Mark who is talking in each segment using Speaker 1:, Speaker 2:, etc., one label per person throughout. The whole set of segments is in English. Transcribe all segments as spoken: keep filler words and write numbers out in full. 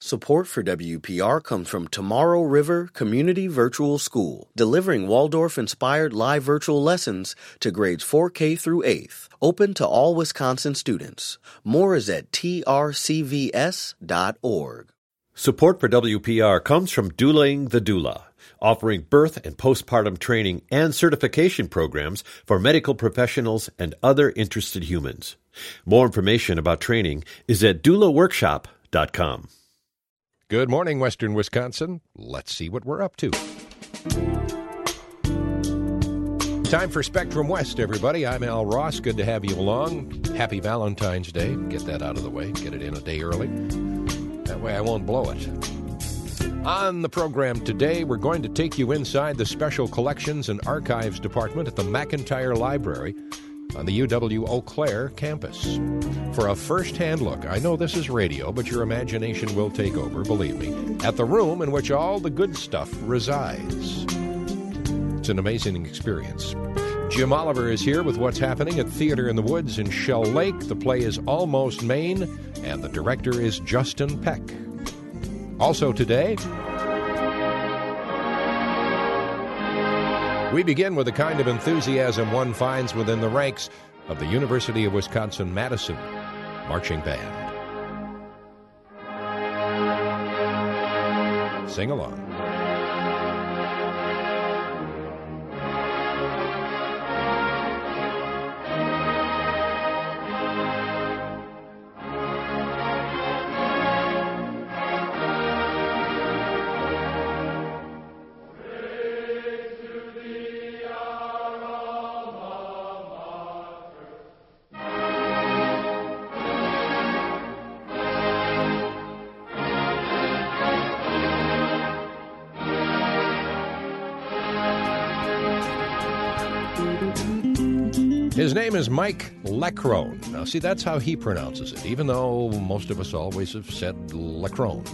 Speaker 1: Support for W P R comes from Tomorrow River Community Virtual School, delivering Waldorf-inspired live virtual lessons to grades four K through eighth, open to all Wisconsin students. More is at T R C V S dot org.
Speaker 2: Support for W P R comes from Douling the Doula, offering birth and postpartum training and certification programs for medical professionals and other interested humans. More information about training is at doula workshop dot com.
Speaker 3: Good morning, Western Wisconsin. Let's see what we're up to. Time for Spectrum West, everybody. I'm Al Ross. Good to have you along. Happy Valentine's Day. Get that out of the way. Get it in a day early. That way I won't blow it. On the program today, we're going to take you inside the Special Collections and Archives Department at the McIntyre Library on the U W Eau Claire campus. For a first-hand look, I know this is radio, but your imagination will take over, believe me, at the room in which all the good stuff resides. It's an amazing experience. Jim Oliver is here with what's happening at Theater in the Woods in Shell Lake. The play is Almost Maine, and the director is Justin Peck. Also today, we begin with the kind of enthusiasm one finds within the ranks of the University of Wisconsin-Madison Marching Band. Sing along. His name is Mike Leckrone. Now, see, that's how he pronounces it, even though most of us always have said Leckrone.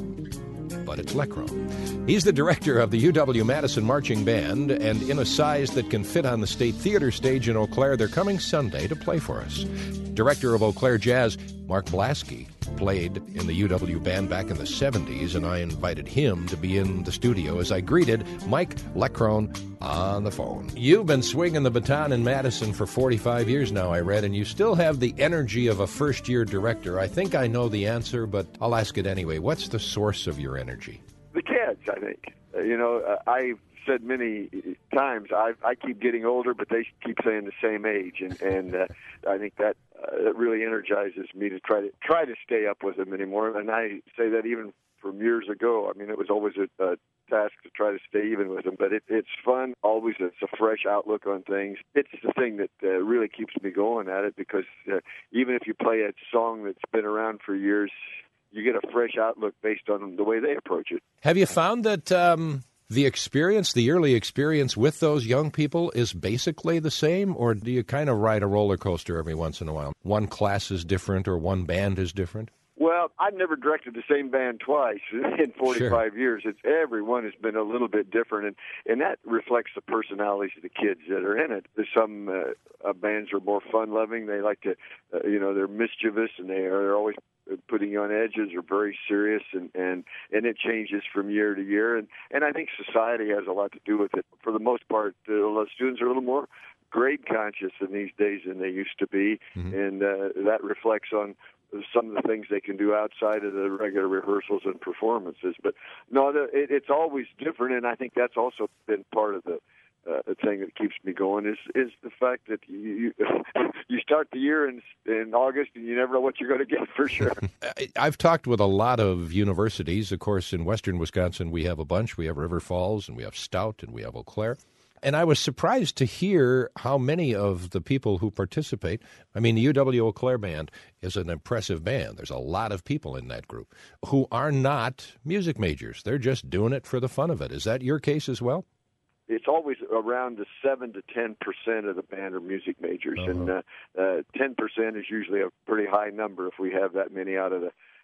Speaker 3: But it's Leckrone. He's the director of the U W-Madison Marching Band, and in a size that can fit on the State Theater stage in Eau Claire, they're coming Sunday to play for us. Director of Eau Claire Jazz, Mark Blasky, played in the U W band back in the seventies, and I invited him to be in the studio as I greeted Mike Leckrone on the phone. You've been swinging the baton in Madison for forty-five years now, I read, and you still have the energy of a first-year director. I think I know the answer, but I'll ask it anyway. What's the source of your energy?
Speaker 4: The kids, I think. Uh, you know, uh, I've said many times, I, I keep getting older, but they keep saying the same age, and, and uh, I think that uh, it really energizes me to try to try to stay up with them anymore. And I say that even from years ago. I mean, it was always a, a task to try to stay even with them, but it, it's fun. Always, it's a fresh outlook on things. It's the thing that uh, really keeps me going at it, because uh, even if you play a song that's been around for years, you get a fresh outlook based on the way they approach it.
Speaker 3: Have you found that um, the experience, the early experience with those young people is basically the same, or do you kind of ride a roller coaster every once in a while? One class is different or one band is different?
Speaker 4: Well, I've never directed the same band twice in forty-five
Speaker 3: Sure.
Speaker 4: years. It's everyone has been a little bit different, and, and that reflects the personalities of the kids that are in it. There's some uh, uh, bands are more fun-loving. They like to, uh, you know, they're mischievous, and they are they're always putting you on edges, or very serious, and, and, and it changes from year to year. And, and I think society has a lot to do with it. For the most part, uh, the students are a little more grade conscious in these days than they used to be, mm-hmm. and uh, that reflects on some of the things they can do outside of the regular rehearsals and performances. But no, the, it, it's always different, and I think that's also been part of the uh, the thing that keeps me going is is the fact that you you, you start the year in in August and you never know what you're going to get for sure.
Speaker 3: I've talked with a lot of universities. Of course, in western Wisconsin, we have a bunch. We have River Falls, and we have Stout, and we have Eau Claire. And I was surprised to hear how many of the people who participate, I mean, the U W Eau Claire Band is an impressive band. There's a lot of people in that group who are not music majors. They're just doing it for the fun of it. Is that your case as well?
Speaker 4: It's always around the seven to ten percent of the band are music majors, uh-huh. and uh, uh, ten percent is usually a pretty high number if we have that many out of the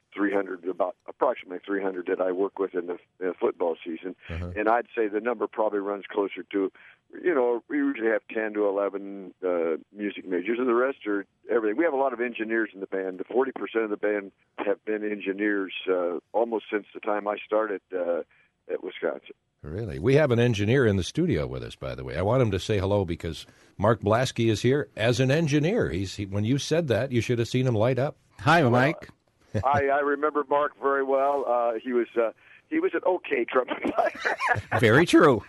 Speaker 4: three hundred, about approximately three hundred that I work with in the, in the football season. Uh-huh. And I'd say the number probably runs closer to, you know, we usually have ten to eleven uh, music majors, and the rest are everything. We have a lot of engineers in the band. forty percent of the band have been engineers uh, almost since the time I started uh, at Wisconsin.
Speaker 3: Really? We have an engineer in the studio with us, by the way. I want him to say hello because Mark Blasky is here as an engineer. He's he, when you said that, you should have seen him light up.
Speaker 5: Hi, Mike.
Speaker 4: Well, I, I remember Mark very well. Uh, he was uh, he was an okay trumpet player.
Speaker 5: Very true.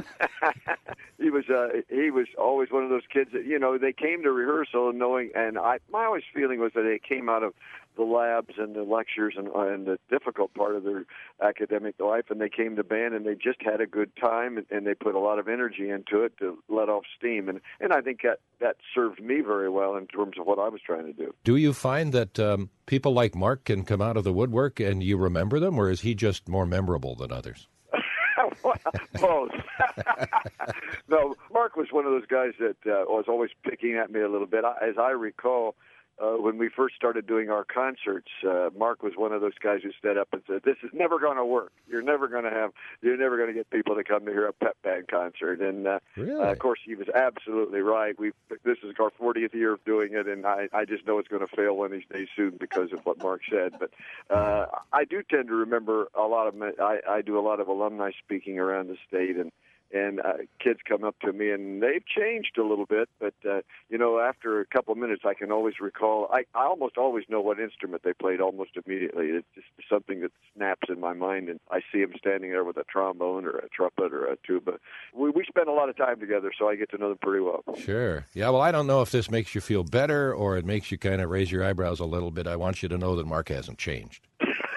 Speaker 4: he was uh, he was always one of those kids that, you know, they came to rehearsal knowing, and I my always feeling was that they came out of the labs and the lectures and, and the difficult part of their academic life, and they came to band and they just had a good time, and, and they put a lot of energy into it to let off steam, and and I think that that served me very well in terms of what I was trying to do.
Speaker 3: Do you find that um, people like Mark can come out of the woodwork and you remember them, or is he just more memorable than others?
Speaker 4: Well, both. No, Mark was one of those guys that uh, was always picking at me a little bit. As I recall, uh, when we first started doing our concerts, uh, Mark was one of those guys who stood up and said, "This is never going to work. You're never going to have. You're never going to get people to come to hear a pep band concert." And uh,
Speaker 3: really?
Speaker 4: uh, of course, he was absolutely right. We this is our fortieth year of doing it, and I, I just know it's going to fail one of these days soon because of what Mark said. But uh, I do tend to remember a lot of. I, I do a lot of alumni speaking around the state, and. And uh, kids come up to me, and they've changed a little bit. But, uh, you know, after a couple of minutes, I can always recall. I, I almost always know what instrument they played almost immediately. It's just something that snaps in my mind, and I see them standing there with a trombone or a trumpet or a tuba. We, we spend a lot of time together, so I get to know them pretty well.
Speaker 3: Sure. Yeah, well, I don't know if this makes you feel better or it makes you kind of raise your eyebrows a little bit. I want you to know that Mark hasn't changed.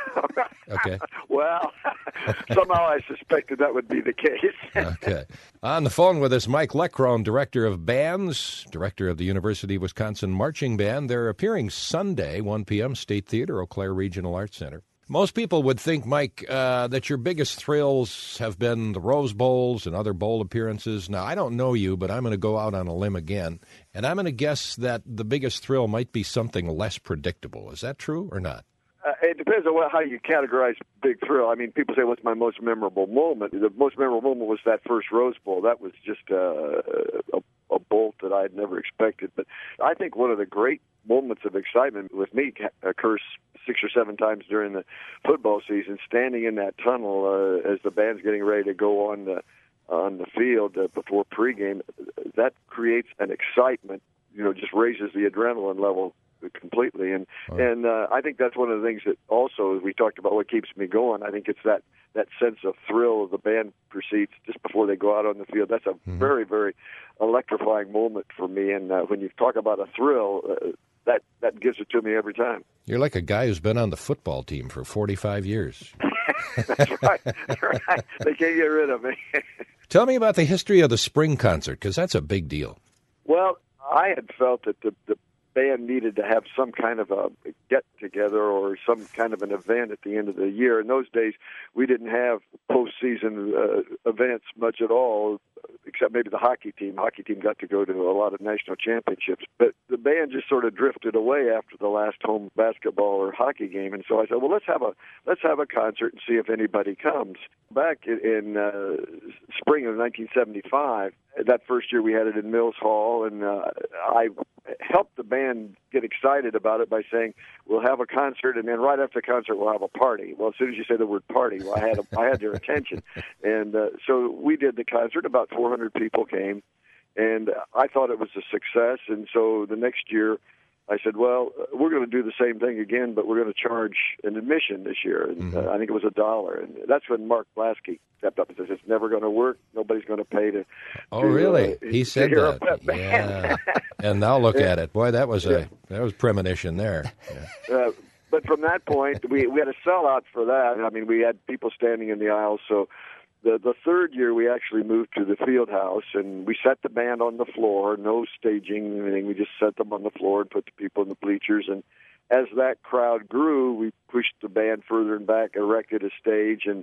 Speaker 3: Okay.
Speaker 4: Well, somehow I suspected that would be the case.
Speaker 3: Okay. On the phone with us, Mike Leckrone, Director of Bands, Director of the University of Wisconsin Marching Band. They're appearing Sunday, one p.m., State Theater, Eau Claire Regional Arts Center. Most people would think, Mike, uh, that your biggest thrills have been the Rose Bowls and other bowl appearances. Now, I don't know you, but I'm going to go out on a limb again, and I'm going to guess that the biggest thrill might be something less predictable. Is that true or not?
Speaker 4: Uh, it depends on what, how you categorize big thrill. I mean, people say, what's my most memorable moment? The most memorable moment was that first Rose Bowl. That was just uh, a, a bolt that I had never expected. But I think one of the great moments of excitement with me occurs six or seven times during the football season, standing in that tunnel uh, as the band's getting ready to go on the, on the field uh, before pregame. That creates an excitement, you know, just raises the adrenaline level completely, and oh. and uh, I think that's one of the things that also, as we talked about, what keeps me going. I think it's that that sense of thrill of the band proceeds just before they go out on the field. That's a mm-hmm. very, very electrifying moment for me. And uh, when you talk about a thrill, uh, that that gives it to me every time.
Speaker 3: You're like a guy who's been on the football team for forty-five years.
Speaker 4: That's right. right. They can't get rid of me.
Speaker 3: Tell me about the history of the spring concert, because that's a big deal.
Speaker 4: Well, I had felt that the, the band needed to have some kind of a get-together or some kind of an event at the end of the year. In those days, we didn't have postseason uh, events much at all, except maybe the hockey team. The hockey team got to go to a lot of national championships. But the band just sort of drifted away after the last home basketball or hockey game. And so I said, well, let's have a let's have a concert and see if anybody comes. Back in, in uh, spring of nineteen seventy-five, that first year we had it in Mills Hall, and uh, I helped the band get excited about it by saying, we'll have a concert, and then right after the concert we'll have a party. Well, as soon as you say the word party, well, I had a, I had their attention. And uh, so we did the concert. About four hundred people came, and I thought it was a success. And so the next year I said, well, we're going to do the same thing again, but we're going to charge an admission this year. And mm-hmm. uh, I think it was a dollar. And that's when Mark Blasky stepped up and said, it's never going to work. Nobody's going to pay to
Speaker 3: Oh,
Speaker 4: to,
Speaker 3: really?
Speaker 4: Uh,
Speaker 3: he said that. Yeah. And now look yeah. at it. Boy, that was a yeah. that was premonition there. Yeah.
Speaker 4: Uh, but from that point, we we had a sellout for that. I mean, we had people standing in the aisles. So the the third year, we actually moved to the field house, and we set the band on the floor, no staging, anything. We just set them on the floor and put the people in the bleachers. And as that crowd grew, we pushed the band further and back, erected a stage, and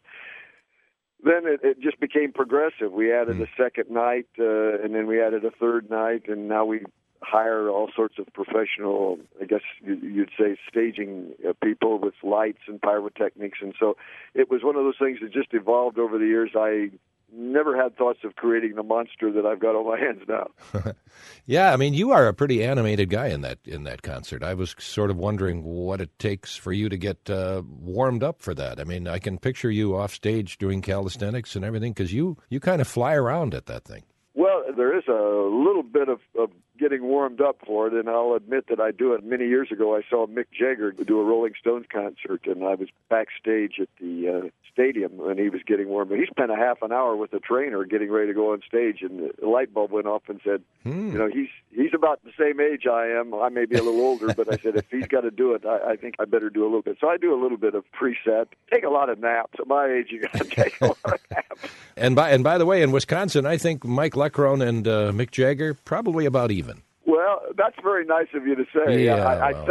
Speaker 4: then it, it just became progressive. We added mm. a second night, uh, and then we added a third night, and now we hire all sorts of professional, I guess you'd say, staging people with lights and pyrotechnics. And so it was one of those things that just evolved over the years. I never had thoughts of creating the monster that I've got on my hands now.
Speaker 3: Yeah, I mean, you are a pretty animated guy in that in that concert. I was sort of wondering what it takes for you to get uh, warmed up for that. I mean, I can picture you off stage doing calisthenics and everything, because you, you kind of fly around at that thing.
Speaker 4: Well, there is a little bit of, of getting warmed up for it, and I'll admit that I do it. Many years ago, I saw Mick Jagger do a Rolling Stones concert, and I was backstage at the uh, stadium, and he was getting warmed. But he spent a half an hour with the trainer getting ready to go on stage, and the light bulb went off and said, hmm. you know, he's he's about the same age I am. I may be a little older, but I said, if he's got to do it, I, I think I better do a little bit. So I do a little bit of preset. Take a lot of naps. At my age, you got to take a lot of naps.
Speaker 3: And by and by the way, in Wisconsin, I think Mike Leckrone and uh, Mick Jagger probably about even.
Speaker 4: Well, that's very nice of you to say,
Speaker 3: yeah,
Speaker 4: I,
Speaker 3: well.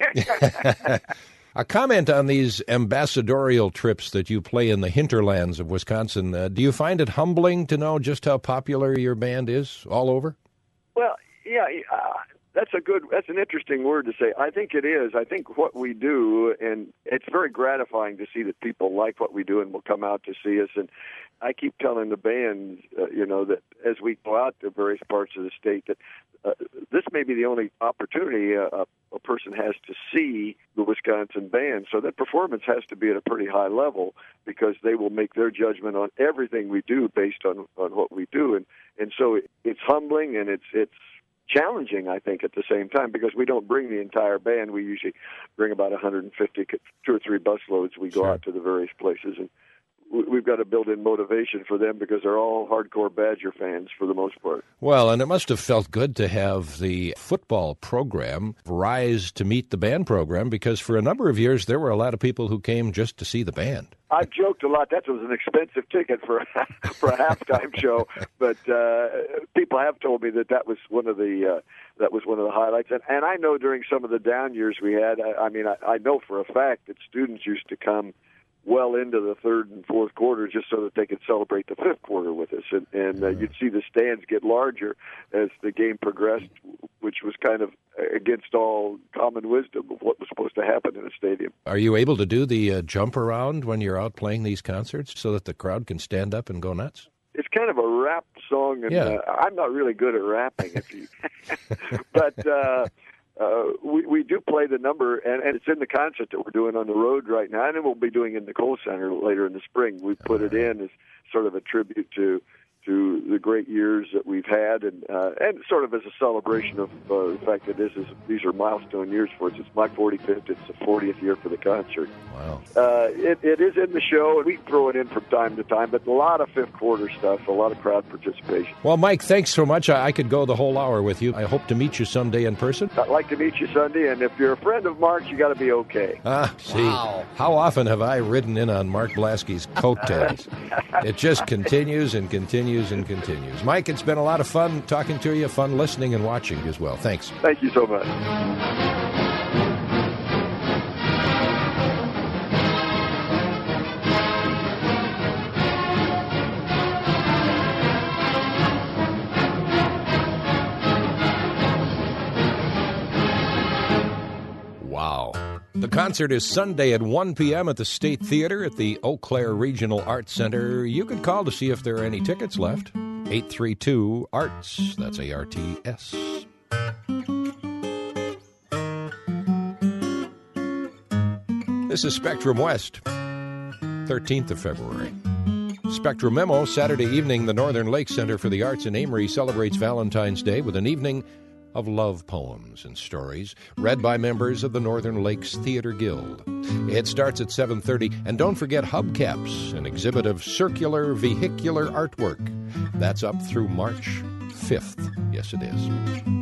Speaker 4: I think.
Speaker 3: A comment on these ambassadorial trips that you play in the hinterlands of Wisconsin. Uh, do you find it humbling to know just how popular your band is all over?
Speaker 4: Well, yeah, uh, that's a good, that's an interesting word to say. I think it is. I think what we do, and it's very gratifying to see that people like what we do and will come out to see us. And I keep telling the band, uh, you know, that as we go out to various parts of the state, that uh, this may be the only opportunity a, a person has to see the Wisconsin band. So that performance has to be at a pretty high level, because they will make their judgment on everything we do based on, on what we do. And, and so it, it's humbling, and it's it's challenging, I think, at the same time, because we don't bring the entire band. We usually bring about one hundred fifty, two or three busloads. We go
Speaker 3: Sure.
Speaker 4: out to the various places, and we've got to build in motivation for them, because they're all hardcore Badger fans for the most part.
Speaker 3: Well, and it must have felt good to have the football program rise to meet the band program, because for a number of years there were a lot of people who came just to see the band.
Speaker 4: I've joked a lot. That was an expensive ticket for for a halftime show, but uh, people have told me that that was one of the uh, that was one of the highlights. And, and I know during some of the down years we had, I, I mean, I, I know for a fact that students used to come well into the third and fourth quarter just so that they could celebrate the fifth quarter with us. And, and uh, you'd see the stands get larger as the game progressed, which was kind of against all common wisdom of what was supposed to happen in a stadium.
Speaker 3: Are you able to do the uh, jump around when you're out playing these concerts so that the crowd can stand up and go nuts?
Speaker 4: It's kind of a rap song, and
Speaker 3: yeah.
Speaker 4: uh, I'm not really good at rapping, if you. but uh, uh, we we do play the number, and, and it's in the concert that we're doing on the road right now, and then we'll be doing it in the Kohl Center later in the spring. We put it in as sort of a tribute to to the great years that we've had, and uh, and sort of as a celebration of uh, the fact that this is these are milestone years for us. It's my forty-fifth. It's the fortieth year for the concert.
Speaker 3: Wow.
Speaker 4: Uh, it, it is in the show, and we throw it in from time to time, but a lot of fifth quarter stuff, a lot of crowd participation.
Speaker 3: Well, Mike, thanks so much. I, I could go the whole hour with you. I hope to meet you someday in person.
Speaker 4: I'd like to meet you Sunday, and if you're a friend of Mark's, you got to be okay.
Speaker 3: Ah, see, wow. How often have I ridden in on Mark Blasky's coattails? It just continues and continues and continues. Mike, it's been a lot of fun talking to you, fun listening and watching as well. Thanks.
Speaker 4: Thank you so much.
Speaker 3: Wow. The concert is Sunday at one p.m. at the State Theater at the Eau Claire Regional Arts Center. You can call to see if there are any tickets left. eight three two ARTS. That's A R T S. This is Spectrum West, thirteenth of February. Spectrum Memo, Saturday evening, the Northern Lakes Center for the Arts in Amory celebrates Valentine's Day with an evening of love poems and stories read by members of the Northern Lakes Theater Guild. It starts at seven thirty, and don't forget Hubcaps, an exhibit of circular vehicular artwork. That's up through March fifth. Yes, it is.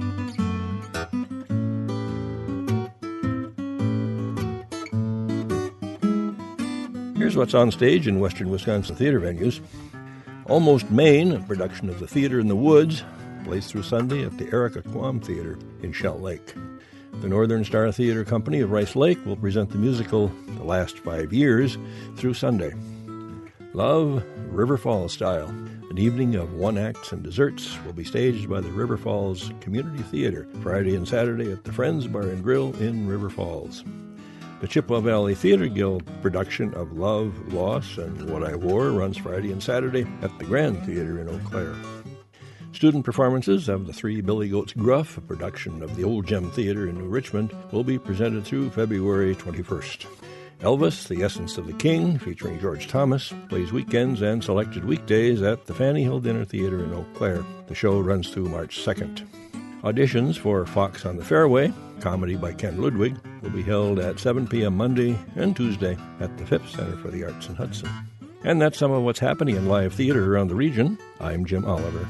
Speaker 6: Here's what's on stage in western Wisconsin theater venues. Almost Maine, a production of the Theater in the Woods, plays through Sunday at the Erica Quam Theater in Shell Lake. The Northern Star Theater Company of Rice Lake will present the musical The Last Five Years through Sunday. Love, River Falls style. An evening of one-acts and desserts will be staged by the River Falls Community Theater Friday and Saturday at the Friends Bar and Grill in River Falls. The Chippewa Valley Theater Guild production of Love, Loss, and What I Wore runs Friday and Saturday at the Grand Theater in Eau Claire. Student performances of The Three Billy Goats Gruff, a production of the Old Gem Theater in New Richmond, will be presented through February twenty-first. Elvis, The Essence of the King, featuring George Thomas, plays weekends and selected weekdays at the Fanny Hill Dinner Theater in Eau Claire. The show runs through March second. Auditions for Fox on the Fairway, comedy by Ken Ludwig, will be held at seven p.m. Monday and Tuesday at the Phipps Center for the Arts in Hudson. And that's some of what's happening in live theater around the region. I'm Jim Oliver.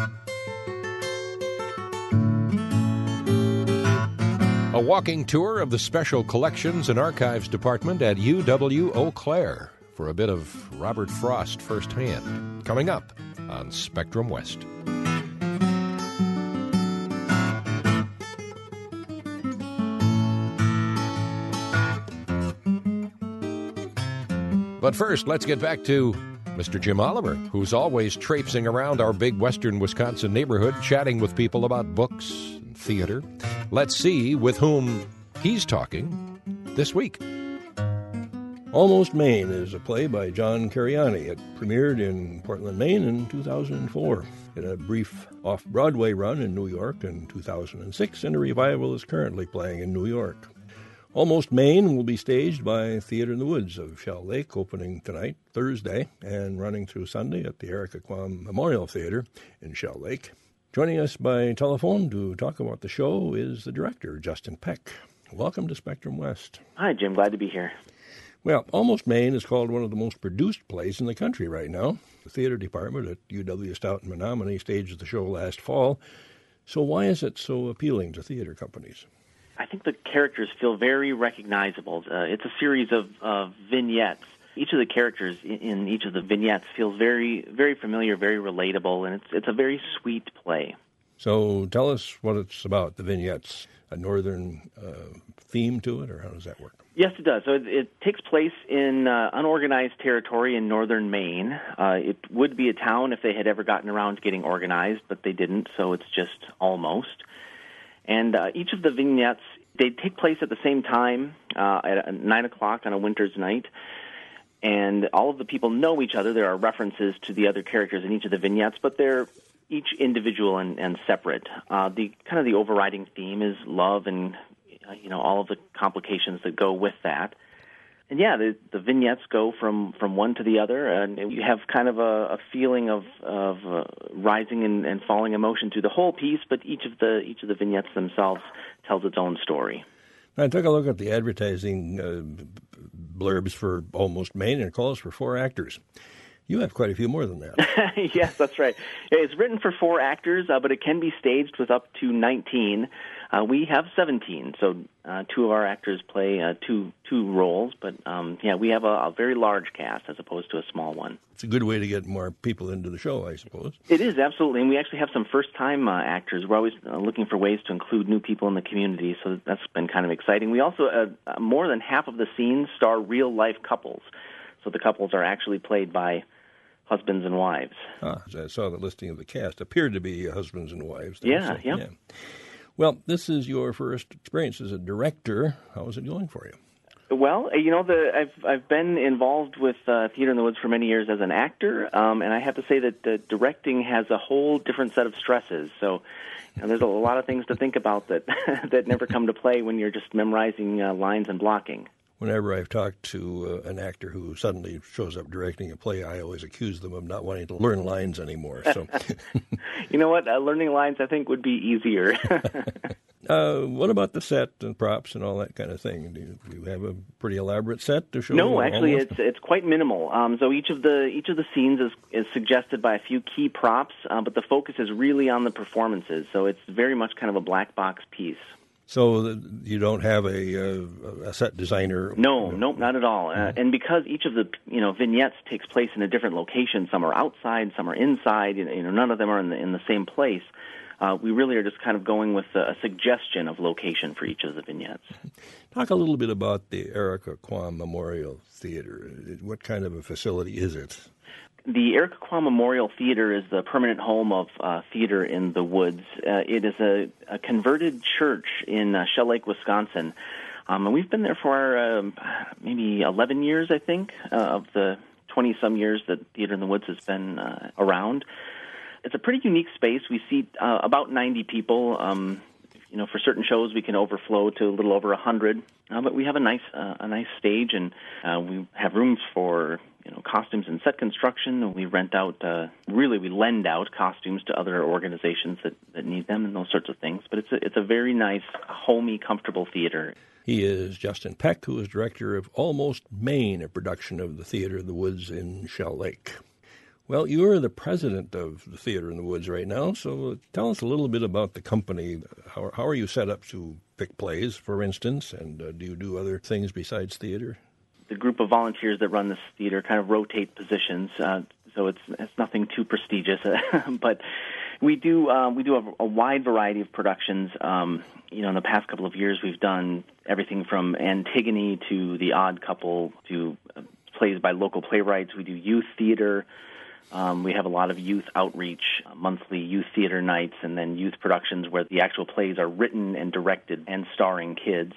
Speaker 3: A walking tour of the Special Collections and Archives Department at U W Eau Claire for a bit of Robert Frost firsthand. Coming up on Spectrum West. But first, let's get back to Mister Jim Oliver, who's always traipsing around our big western Wisconsin neighborhood, chatting with people about books and theater. Let's see with whom he's talking this week.
Speaker 6: Almost Maine is a play by John Cariani. It premiered in Portland, Maine in two thousand four. It had a brief off-Broadway run in New York in two thousand six, and a revival is currently playing in New York. Almost Maine will be staged by Theater in the Woods of Shell Lake, opening tonight, Thursday, and running through Sunday at the Erica Quam Memorial Theater in Shell Lake. Joining us by telephone to talk about the show is the director, Justin Peck. Welcome to Spectrum West.
Speaker 7: Hi, Jim. Glad to be here.
Speaker 6: Well, Almost Maine is called one of the most produced plays in the country right now. The theater department at U W Stoughton Menominee staged the show last fall. So why is it so appealing to theater companies?
Speaker 7: I think the characters feel very recognizable. Uh, it's a series of uh, vignettes. Each of the characters in, in each of the vignettes feels very, very familiar, very relatable, and it's it's a very sweet play.
Speaker 6: So tell us what it's about, the vignettes. A northern uh, theme to it, or how does that work?
Speaker 7: Yes, it does. So it, it takes place in uh, unorganized territory in northern Maine. Uh, it would be a town if they had ever gotten around to getting organized, but they didn't, so it's just almost. And uh, each of the vignettes, they take place at the same time, uh, at nine o'clock on a winter's night. And all of the people know each other. There are references to the other characters in each of the vignettes, but they're each individual and, and separate. Uh, the kind of the overriding theme is love and, uh, you know, all of the complications that go with that. And yeah, the, the vignettes go from, from one to the other, and you have kind of a, a feeling of of uh, rising and, and falling emotion through the whole piece. But each of the each of the vignettes themselves tells its own story.
Speaker 6: I took a look at the advertising uh, blurbs for Almost Maine, and it calls for four actors. You have quite a few more than that.
Speaker 7: Yes, that's right. It's written for four actors, uh, but it can be staged with up to nineteen. Uh, we have seventeen, so uh, two of our actors play uh, two two roles. But um, yeah, we have a, a very large cast as opposed to a small one.
Speaker 6: It's a good way to get more people into the show, I suppose.
Speaker 7: It is, absolutely. And we actually have some first-time uh, actors. We're always uh, looking for ways to include new people in the community, so that's been kind of exciting. We also, uh, more than half of the scenes star real-life couples. So the couples are actually played by husbands and wives.
Speaker 6: Ah, I saw the listing of the cast. Appeared to be husbands and wives. There,
Speaker 7: yeah,
Speaker 6: so,
Speaker 7: yeah.
Speaker 6: yeah. Well, this is your first experience as a director. How is it going for you?
Speaker 7: Well, you know, the, I've I've been involved with uh, Theater in the Woods for many years as an actor, um, and I have to say that the directing has a whole different set of stresses. So, you know, there's a lot of things to think about that that never come to play when you're just memorizing uh, lines and blocking.
Speaker 6: Whenever I've talked to uh, an actor who suddenly shows up directing a play, I always accuse them of not wanting to learn lines anymore. So,
Speaker 7: you know what? Uh, learning lines, I think, would be easier.
Speaker 6: uh, what about the set and props and all that kind of thing? Do you, do you have a pretty elaborate set to show?
Speaker 7: No, actually,
Speaker 6: almost?
Speaker 7: it's it's quite minimal. Um, so each of the each of the scenes is is suggested by a few key props, uh, but the focus is really on the performances. So it's very much kind of a black box piece.
Speaker 6: So you don't have a, a set designer?
Speaker 7: No, nope, not at all. Uh, and because each of the you know vignettes takes place in a different location, some are outside, some are inside. You know, none of them are in the in the same place. Uh, we really are just kind of going with a, a suggestion of location for each of the vignettes.
Speaker 6: Talk a little bit about the Erica Quam Memorial Theater. What kind of a facility is it?
Speaker 7: The Eric Kwan Memorial Theater is the permanent home of uh, Theater in the Woods. Uh, it is a, a converted church in uh, Shell Lake, Wisconsin. Um, and we've been there for um, maybe eleven years, I think, uh, of the twenty-some years that Theater in the Woods has been uh, around. It's a pretty unique space. We seat uh, about ninety people. Um, you know, for certain shows, we can overflow to a little over one hundred. Uh, but we have a nice uh, a nice stage, and uh, we have rooms for you know costumes and set construction. And we rent out, uh, really, we lend out costumes to other organizations that, that need them and those sorts of things. But it's a, it's a very nice, homey, comfortable theater.
Speaker 6: He is Justin Peck, who is director of Almost Maine, a production of the Theater in the Woods in Shell Lake. Well, you are the president of the Theater in the Woods right now, so tell us a little bit about the company. How, how are you set up to pick plays, for instance, and uh, do you do other things besides theater?
Speaker 7: The group of volunteers that run this theater kind of rotate positions, uh, so it's it's nothing too prestigious, but we do uh, we do have a wide variety of productions. Um, you know, in the past couple of years, we've done everything from Antigone to The Odd Couple to uh, plays by local playwrights. We do youth theater. Um, we have a lot of youth outreach, uh, monthly youth theater nights, and then youth productions where the actual plays are written and directed and starring kids.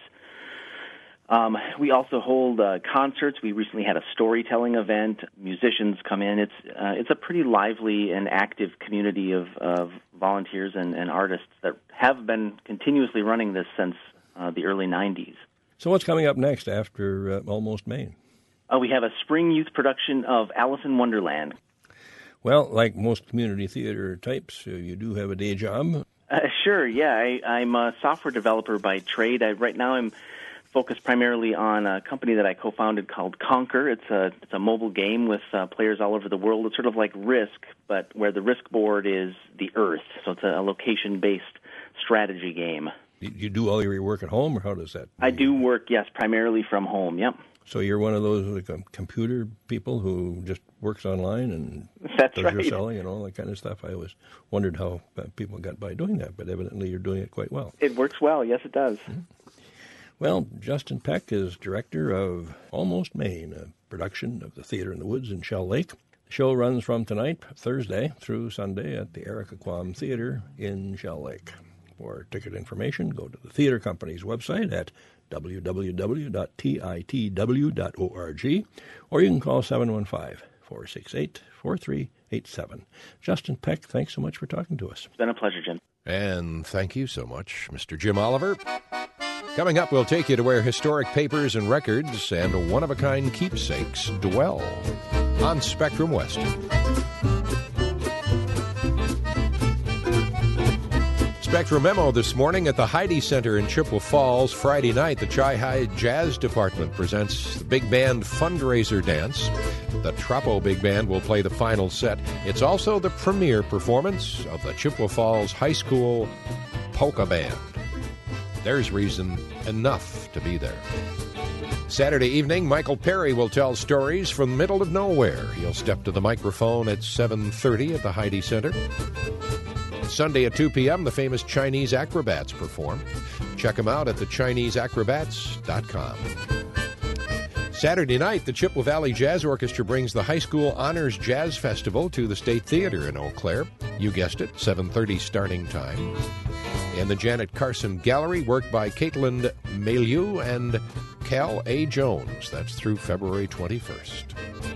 Speaker 7: Um, we also hold uh, concerts. We recently had a storytelling event. Musicians come in. It's uh, it's a pretty lively and active community of, of volunteers and, and artists that have been continuously running this since uh, the early nineties.
Speaker 6: So what's coming up next after uh, Almost Maine?
Speaker 7: Uh, we have a spring youth production of Alice in Wonderland.
Speaker 6: Well, like most community theater types, uh, you do have a day job.
Speaker 7: Uh, sure, yeah. I, I'm a software developer by trade. I, right now I'm focused primarily on a company that I co-founded called Conquer. It's a it's a mobile game with uh, players all over the world. It's sort of like Risk, but where the Risk board is the Earth. So it's a, a location-based strategy game.
Speaker 6: You do all your work at home, or how does that?
Speaker 7: I do work, yes, primarily from home, yep.
Speaker 6: So you're one of those like, um, computer people who just works online and
Speaker 7: That's
Speaker 6: does
Speaker 7: right.
Speaker 6: your selling and all that kind of stuff. I always wondered how uh, people got by doing that, but evidently you're doing it quite well.
Speaker 7: It works well, yes it does.
Speaker 6: Mm-hmm. Well, Justin Peck is director of Almost Maine, a production of the Theater in the Woods in Shell Lake. The show runs from tonight, Thursday, through Sunday at the Eric Kwan Theater in Shell Lake. For ticket information, go to the theater company's website at w w w dot t i t w dot org, or you can call seven one five, four six eight, four three eight seven. Justin Peck, thanks so much for talking to us.
Speaker 7: It's been a pleasure, Jim.
Speaker 3: And thank you so much, Mister Jim Oliver. Coming up, we'll take you to where historic papers and records and one-of-a-kind keepsakes dwell on Spectrum West. Spectrum Memo this morning at the Heidi Center in Chippewa Falls. Friday night, the Chi-Hi Jazz Department presents the Big Band Fundraiser Dance. The Trapo Big Band will play the final set. It's also the premiere performance of the Chippewa Falls High School Polka Band. There's reason enough to be there. Saturday evening, Michael Perry will tell stories from the middle of nowhere. He'll step to the microphone at seven thirty at the Heidi Center. Sunday at two p.m., the famous Chinese Acrobats perform. Check them out at the chinese acrobats dot com. Saturday night, the Chippewa Valley Jazz Orchestra brings the High School Honors Jazz Festival to the State Theater in Eau Claire. You guessed it, seven thirty starting time. In the Janet Carson Gallery, work by Caitlin Milieu and Cal A. Jones. That's through February twenty-first.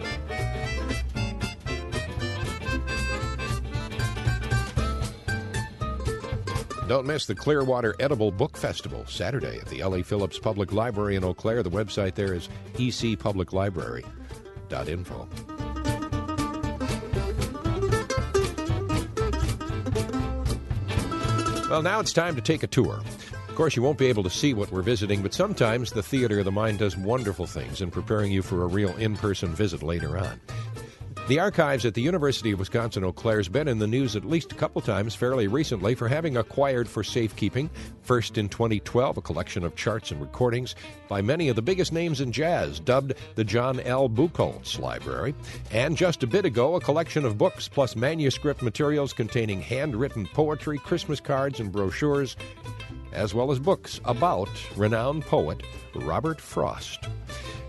Speaker 3: Don't miss the Clearwater Edible Book Festival, Saturday at the L A. Phillips Public Library in Eau Claire. The website there is e c public library dot info. Well, now it's time to take a tour. Of course, you won't be able to see what we're visiting, but sometimes the Theater of the Mind does wonderful things in preparing you for a real in-person visit later on. The archives at the University of Wisconsin-Eau Claire has been in the news at least a couple times fairly recently for having acquired for safekeeping, first in twenty twelve, a collection of charts and recordings by many of the biggest names in jazz, dubbed the John L. Buchholz Library, and just a bit ago, a collection of books plus manuscript materials containing handwritten poetry, Christmas cards, and brochures, as well as books about renowned poet Robert Frost.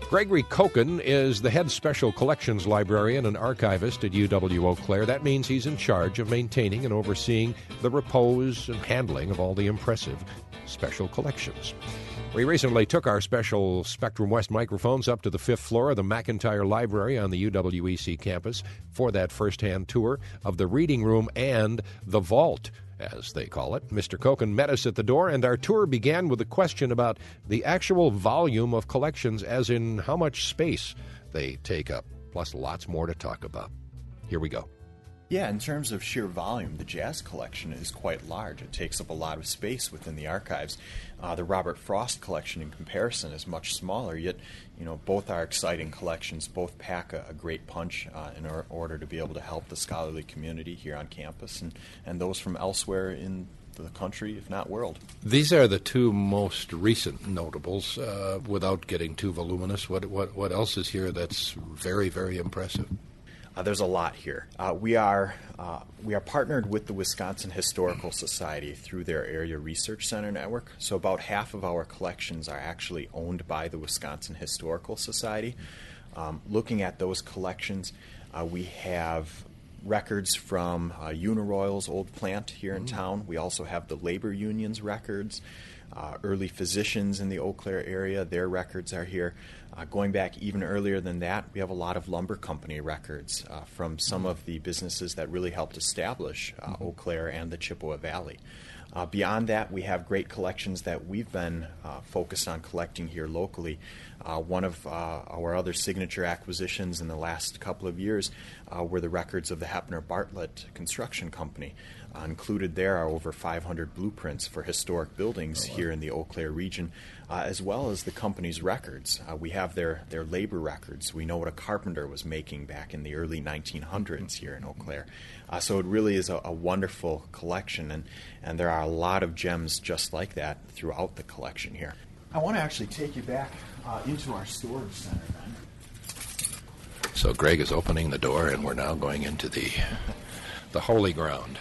Speaker 3: Gregory Kochen is the head special collections librarian and archivist at U W Eau Claire. That means he's in charge of maintaining and overseeing the repose and handling of all the impressive special collections. We recently took our special Spectrum West microphones up to the fifth floor of the McIntyre Library on the U W E C campus for that first-hand tour of the reading room and the vault, as they call it. Mister Kochen met us at the door, and our tour began with a question about the actual volume of collections, as in how much space they take up, plus lots more to talk about. Here we go.
Speaker 8: Yeah, in terms of sheer volume, the jazz collection is quite large. It takes up a lot of space within the archives. Uh, the Robert Frost collection, in comparison, is much smaller, yet you know both are exciting collections. Both pack a, a great punch uh, in or, order to be able to help the scholarly community here on campus and, and those from elsewhere in the country, if not world.
Speaker 6: These are the two most recent notables. Uh, without getting too voluminous, what, what, what else is here that's very, very impressive?
Speaker 8: Uh, there's a lot here. Uh, we are uh, we are partnered with the Wisconsin Historical Society through their Area Research Center network. So about half of our collections are actually owned by the Wisconsin Historical Society. Um, looking at those collections, uh, we have records from uh, Uniroyal's old plant here in mm. town. We also have the labor unions records. Uh, early physicians in the Eau Claire area, their records are here. Uh, going back even earlier than that, we have a lot of lumber company records uh, from some of the businesses that really helped establish uh, mm-hmm. Eau Claire and the Chippewa Valley. Uh, beyond that, we have great collections that we've been uh, focused on collecting here locally. Uh, one of uh, our other signature acquisitions in the last couple of years uh, were the records of the Hepner Bartlett Construction Company. Uh, included there are over five hundred blueprints for historic buildings oh, wow. here in the Eau Claire region, uh, as well as the company's records. Uh, we have their, their labor records. We know what a carpenter was making back in the early nineteen hundreds here in Eau Claire. Uh, so it really is a, a wonderful collection, and, and there are a lot of gems just like that throughout the collection here. I want to actually take you back uh, into our storage center then.
Speaker 6: So Greg is opening the door, and we're now going into the the holy ground.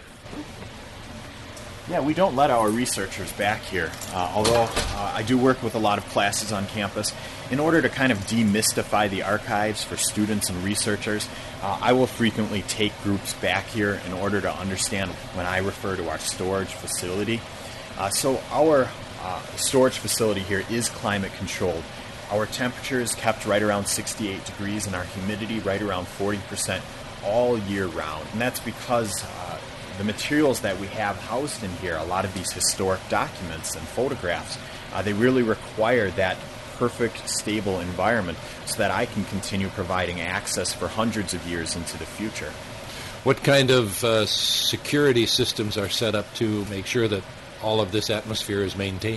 Speaker 8: Yeah, we don't let our researchers back here, uh, although uh, I do work with a lot of classes on campus. In order to kind of demystify the archives for students and researchers, uh, I will frequently take groups back here in order to understand when I refer to our storage facility. Uh, so our uh, storage facility here is climate controlled. Our temperature is kept right around sixty-eight degrees and our humidity right around forty percent all year round. And that's because uh, the materials that we have housed in here, a lot of these historic documents and photographs, uh, they really require that perfect, stable environment so that I can continue providing access for hundreds of years into the future.
Speaker 6: What kind of uh, security systems are set up to make sure that all of this atmosphere is maintained?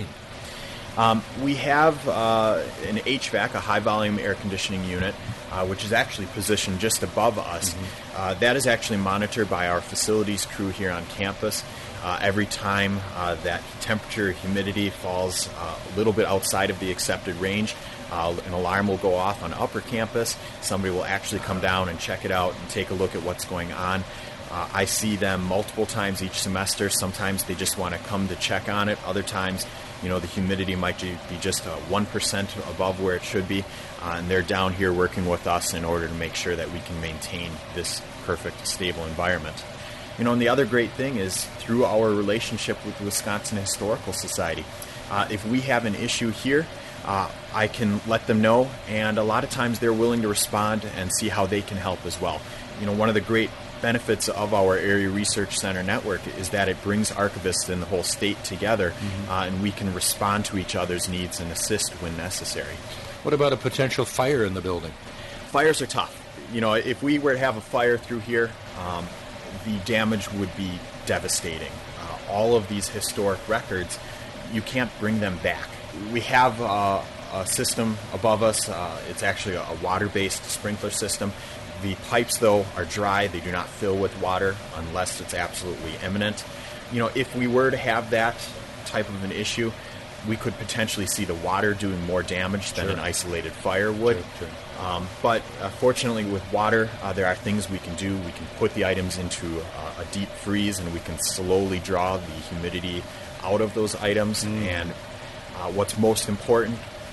Speaker 8: Um, we have uh, an H V A C, a high-volume air conditioning unit, uh, which is actually positioned just above us. Mm-hmm. Uh, that is actually monitored by our facilities crew here on campus. Uh, every time uh, that temperature, humidity falls uh, a little bit outside of the accepted range, uh, an alarm will go off on upper campus. Somebody will actually come down and check it out and take a look at what's going on. Uh, I see them multiple times each semester. Sometimes they just want to come to check on it. Other times, you know, the humidity might be just uh, one percent above where it should be, uh, and they're down here working with us in order to make sure that we can maintain this perfect, stable environment. You know, and the other great thing is through our relationship with the Wisconsin Historical Society, uh, if we have an issue here, uh, I can let them know, and a lot of times they're willing to respond and see how they can help as well. You know, one of the great benefits of our Area Research Center network is that it brings archivists in the whole state together, mm-hmm. uh, and we can respond to each other's needs and assist when necessary.
Speaker 6: What about a potential fire in the building?
Speaker 8: Fires are tough. You know, if we were to have a fire through here, um, the damage would be devastating. Uh, all of these historic records, you can't bring them back. We have uh, a system above us. Uh, it's actually a water-based sprinkler system. The pipes, though, are dry. They do not fill with water unless it's absolutely imminent. You know, if we were to have that type of an issue, we could potentially see the water doing more damage than sure. an isolated fire would. Sure, sure. Um, but uh, fortunately, with water, uh, there are things we can do. We can put the items into uh, a deep freeze, and we can slowly draw the humidity out of those items. Mm. And uh, what's most important,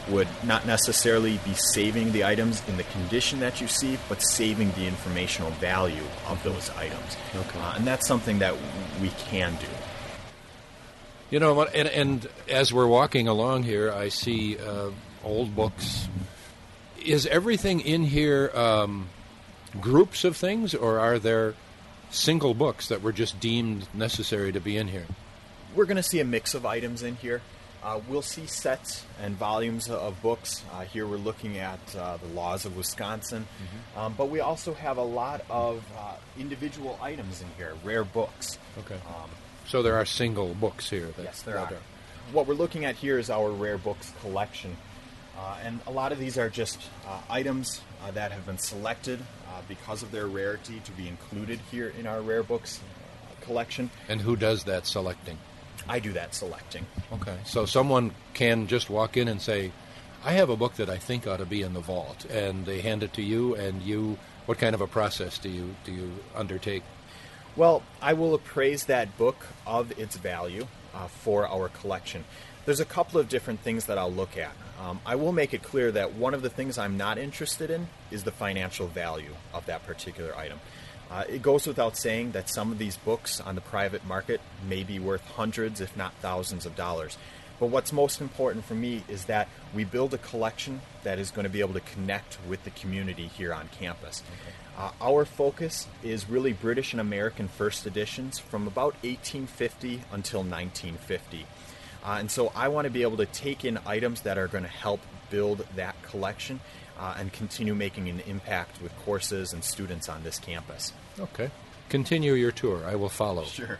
Speaker 8: would not necessarily be saving the items in the condition that you see, but saving the informational value of those items.
Speaker 3: Okay.
Speaker 8: Uh, and that's something that we can do.
Speaker 3: You know, and, and as we're walking along here, I see uh, old books. Is everything in here um, groups of things, or are there single books that were just deemed necessary to be in here?
Speaker 8: We're going to see a mix of items in here. Uh, we'll see sets and volumes of books. Uh, here we're looking at uh, the laws of Wisconsin. Mm-hmm. Um, but we also have a lot of uh, individual items in here, rare books.
Speaker 3: Okay.
Speaker 8: Um,
Speaker 3: so there are single books here. That,
Speaker 8: yes, there
Speaker 3: that
Speaker 8: are. are. What we're looking at here is our rare books collection. Uh, and a lot of these are just uh, items uh, that have been selected uh, because of their rarity to be included here in our rare books uh, collection.
Speaker 3: And who does that selecting?
Speaker 8: I do that selecting.
Speaker 3: Okay. So someone can just walk in and say, I have a book that I think ought to be in the vault, and they hand it to you, and you, what kind of a process do you do you undertake?
Speaker 8: Well, I will appraise that book of its value uh, for our collection. There's a couple of different things that I'll look at. Um, I will make it clear that one of the things I'm not interested in is the financial value of that particular item. Uh, it goes without saying that some of these books on the private market may be worth hundreds, if not thousands of dollars. But what's most important for me is that we build a collection that is going to be able to connect with the community here on campus. Okay. Uh, our focus is really British and American first editions from about eighteen fifty until nineteen fifty. Uh, and so I want to be able to take in items that are going to help build that collection uh, and continue making an impact with courses and students on this campus.
Speaker 3: Okay. Continue your tour. I will follow.
Speaker 8: Sure.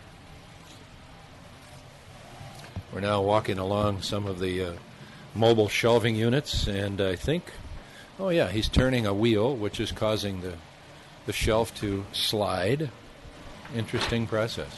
Speaker 3: We're now walking along some of the uh, mobile shelving units, and I think, oh yeah, he's turning a wheel, which is causing the, the shelf to slide. Interesting process.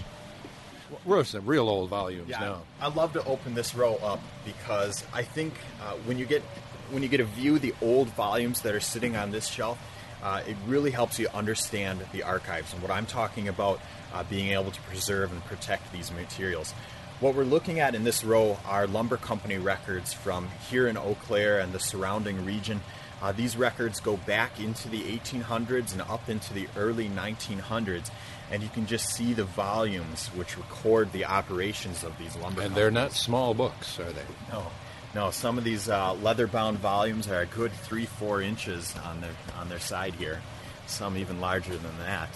Speaker 3: We're some real old volumes
Speaker 8: yeah,
Speaker 3: now.
Speaker 8: I'd love to open this row up because I think uh, when you get when you get a view of the old volumes that are sitting on this shelf, uh, it really helps you understand the archives and what I'm talking about, uh, being able to preserve and protect these materials. What we're looking at in this row are lumber company records from here in Eau Claire and the surrounding region. Uh, these records go back into the eighteen hundreds and up into the early nineteen hundreds. And you can just see the volumes which record the operations of these lumber
Speaker 3: And
Speaker 8: companies.
Speaker 3: they're not small books, are they?
Speaker 8: No. No, some of these uh, leather-bound volumes are a good three, four inches on their, on their side here. Some even larger than that.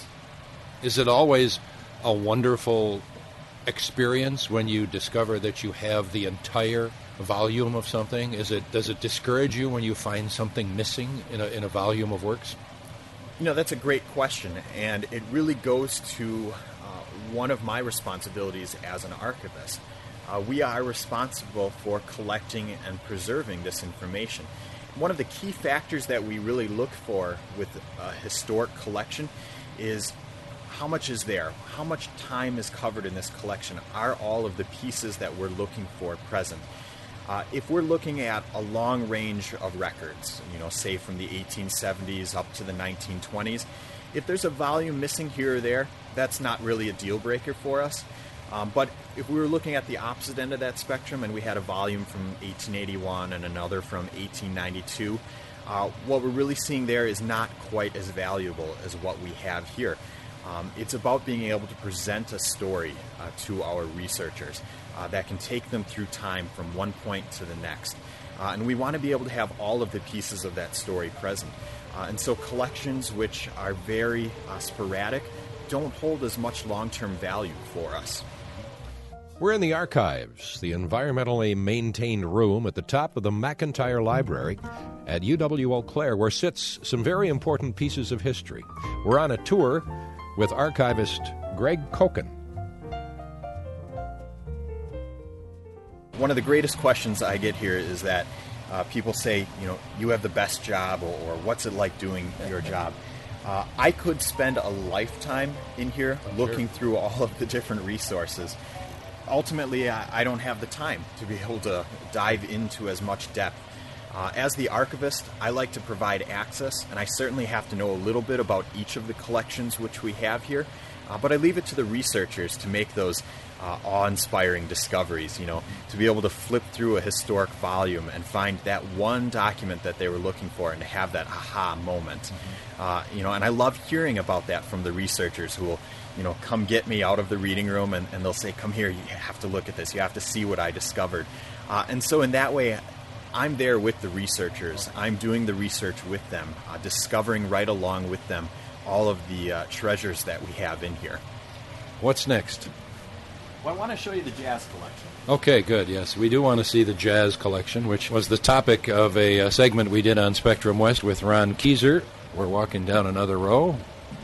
Speaker 3: Is it always a wonderful experience when you discover that you have the entire volume of something? Is it does it discourage you when you find something missing in a, in a volume of works?
Speaker 8: You know, that's a great question, and it really goes to uh, one of my responsibilities as an archivist. Uh, we are responsible for collecting and preserving this information. One of the key factors that we really look for with a historic collection is how much is there? How much time is covered in this collection? Are all of the pieces that we're looking for present? Uh, if we're looking at a long range of records, you know, say from the eighteen seventies up to the nineteen twenties, if there's a volume missing here or there, that's not really a deal breaker for us. Um, but if we were looking at the opposite end of that spectrum and we had a volume from eighteen eighty-one and another from eighteen ninety-two, uh, what we're really seeing there is not quite as valuable as what we have here. Um, it's about being able to present a story uh, to our researchers uh, that can take them through time from one point to the next. Uh, and we want to be able to have all of the pieces of that story present. Uh, and so collections which are very uh, sporadic don't hold as much long-term value for us.
Speaker 9: We're in the archives, the environmentally maintained room at the top of the McIntyre Library at U W Eau Claire, where sits some very important pieces of history. We're on a tour with archivist Greg Koken.
Speaker 8: One of the greatest questions I get here is that uh, people say, you know, you have the best job, or, or what's it like doing your job? Uh, I could spend a lifetime in here looking through all of the different resources. Ultimately, I, I don't have the time to be able to dive into as much depth. Uh, as the archivist, I like to provide access, and I certainly have to know a little bit about each of the collections which we have here. Uh, but I leave it to the researchers to make those uh, awe-inspiring discoveries, you know, to be able to flip through a historic volume and find that one document that they were looking for and to have that aha moment. Mm-hmm. Uh, you know, and I love hearing about that from the researchers who will, you know, come get me out of the reading room and, and they'll say, come here, you have to look at this, you have to see what I discovered. Uh, and so in that way, I'm there with the researchers. I'm doing the research with them, uh, discovering right along with them all of the uh, treasures that we have in here.
Speaker 9: What's next?
Speaker 8: Well, I want to show you the jazz collection.
Speaker 9: Okay, good. Yes, we do want to see the jazz collection, which was the topic of a, a segment we did on Spectrum West with Ron Kieser. We're walking down another row.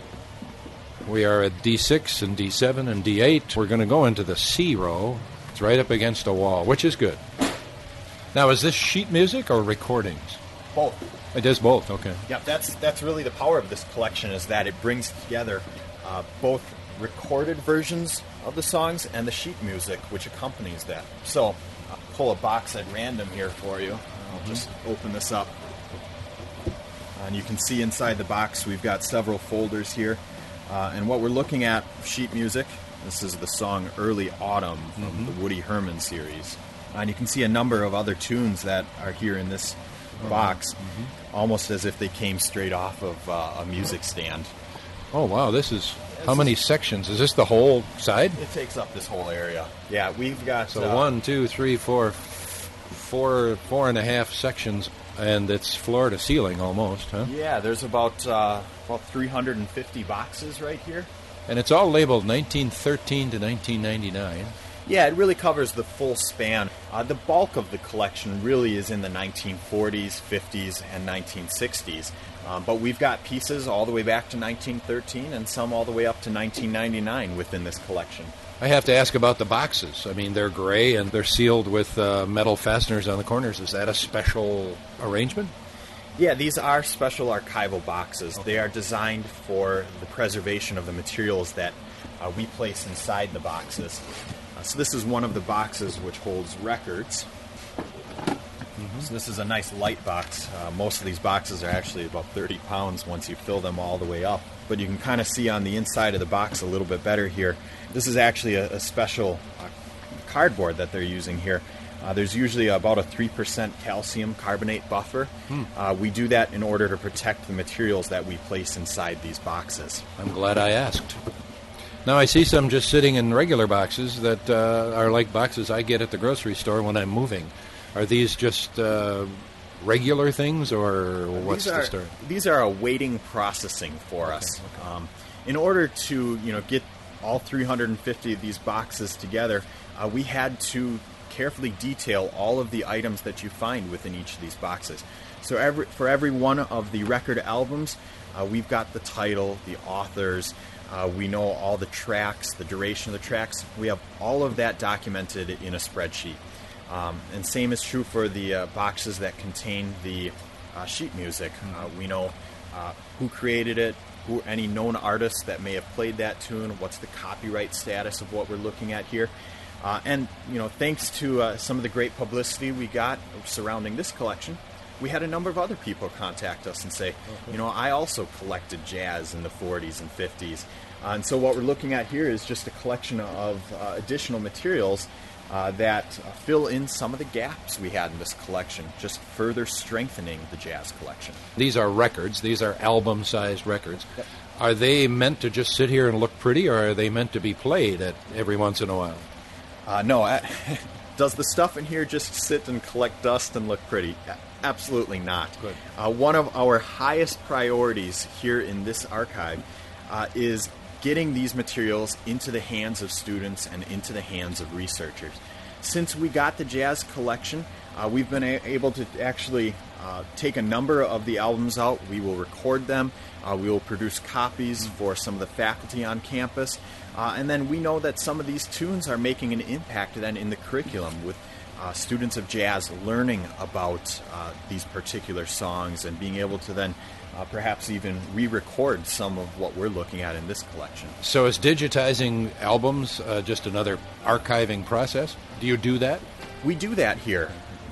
Speaker 9: We are at D six and D seven and D eight. We're going to go into the C row. It's right up against a wall, which is good. Now, is this sheet music or recordings?
Speaker 8: Both.
Speaker 9: It does both, okay.
Speaker 8: Yeah, that's that's really the power of this collection, is that it brings together uh, both recorded versions of the songs and the sheet music which accompanies that. So I'll pull a box at random here for you. I'll mm-hmm. just open this up. And you can see inside the box we've got several folders here. Uh, and what we're looking at, sheet music, this is the song Early Autumn from mm-hmm. the Woody Herman series. And you can see a number of other tunes that are here in this box, mm-hmm. almost as if they came straight off of uh, a music stand.
Speaker 9: Oh, wow, this is... How many sections? Is this the whole side?
Speaker 8: It takes up this whole area. Yeah, we've got...
Speaker 9: So
Speaker 8: uh,
Speaker 9: one, two, three, four, four, four and a half sections, and it's floor to ceiling almost, huh?
Speaker 8: Yeah, there's about, uh, about three hundred fifty boxes right here.
Speaker 9: And it's all labeled nineteen thirteen to nineteen ninety-nine.
Speaker 8: Yeah, it really covers the full span. Uh, the bulk of the collection really is in the nineteen forties, fifties, and nineteen sixties. Um, but we've got pieces all the way back to nineteen thirteen and some all the way up to nineteen ninety-nine within this collection.
Speaker 9: I have to ask about the boxes. I mean, they're gray and they're sealed with uh, metal fasteners on the corners. Is that a special arrangement?
Speaker 8: Yeah, these are special archival boxes. Okay. They are designed for the preservation of the materials that uh, we place inside the boxes. Uh, so this is one of the boxes which holds records. Mm-hmm. So this is a nice light box. Uh, most of these boxes are actually about thirty pounds once you fill them all the way up. But you can kind of see on the inside of the box a little bit better here. This is actually a, a special uh, cardboard that they're using here. Uh, there's usually about a three percent calcium carbonate buffer. Hmm. Uh, we do that in order to protect the materials that we place inside these boxes.
Speaker 9: I'm glad I asked. Now I see some just sitting in regular boxes that uh, are like boxes I get at the grocery store when I'm moving. Are these just uh, regular things, or what's
Speaker 8: these are,
Speaker 9: the story?
Speaker 8: These are awaiting processing for
Speaker 9: okay,
Speaker 8: us.
Speaker 9: Okay.
Speaker 8: Um, in order to, you know, get all three hundred fifty of these boxes together, uh, we had to carefully detail all of the items that you find within each of these boxes. So every, for every one of the record albums, uh, we've got the title, the authors, uh, we know all the tracks, the duration of the tracks. We have all of that documented in a spreadsheet. Um, and same is true for the uh, boxes that contain the uh, sheet music. Uh, we know uh, who created it, who any known artists that may have played that tune, what's the copyright status of what we're looking at here. Uh, and, you know, thanks to uh, some of the great publicity we got surrounding this collection, we had a number of other people contact us and say, okay. you know, I also collected jazz in the forties and fifties. Uh, and so what we're looking at here is just a collection of uh, additional materials uh, that uh, fill in some of the gaps we had in this collection, just further strengthening the jazz collection.
Speaker 9: These are records. These are album-sized records.
Speaker 8: Yep.
Speaker 9: Are they meant to just sit here and look pretty, or are they meant to be played at every once in a while?
Speaker 8: Uh, no, I, does the stuff in here just sit and collect dust and look pretty? Absolutely not.
Speaker 9: Good.
Speaker 8: Uh, one of our highest priorities here in this archive uh, is getting these materials into the hands of students and into the hands of researchers. Since we got the jazz collection, uh, we've been a- able to actually uh, take a number of the albums out. We will record them. Uh, we will produce copies for some of the faculty on campus. Uh, and then we know that some of these tunes are making an impact then in the curriculum with uh, students of jazz learning about uh, these particular songs and being able to then uh, perhaps even re-record some of what we're looking at in this collection.
Speaker 9: So is digitizing albums uh, just another archiving process? Do you do that?
Speaker 8: We do that here.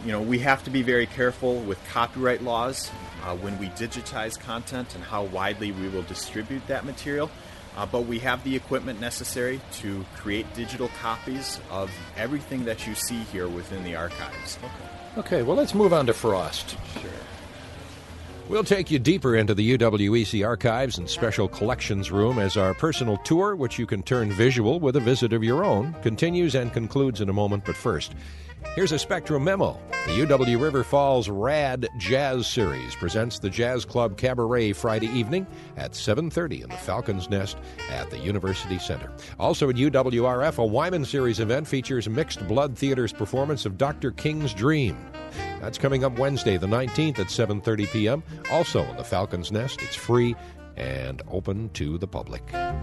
Speaker 8: you know, we have to be very careful with copyright laws uh, when we digitize content and how widely we will distribute that material. Uh, but we have the equipment necessary to create digital copies of everything that you see here within the archives.
Speaker 9: Okay, okay well, let's move on to Frost.
Speaker 8: Sure.
Speaker 9: We'll take you deeper into the U W E C Archives and Special Collections Room as our personal tour, which you can turn visual with a visit of your own, continues and concludes in a moment. But first, here's a Spectrum memo. The U W River Falls Rad Jazz Series presents the Jazz Club Cabaret Friday evening at seven thirty in the Falcon's Nest at the University Center. Also at U W R F, a Wyman Series event features Mixed Blood Theater's performance of Doctor King's Dream. That's coming up Wednesday the nineteenth at seven thirty p.m. Also in the Falcon's Nest. It's free and open to the public.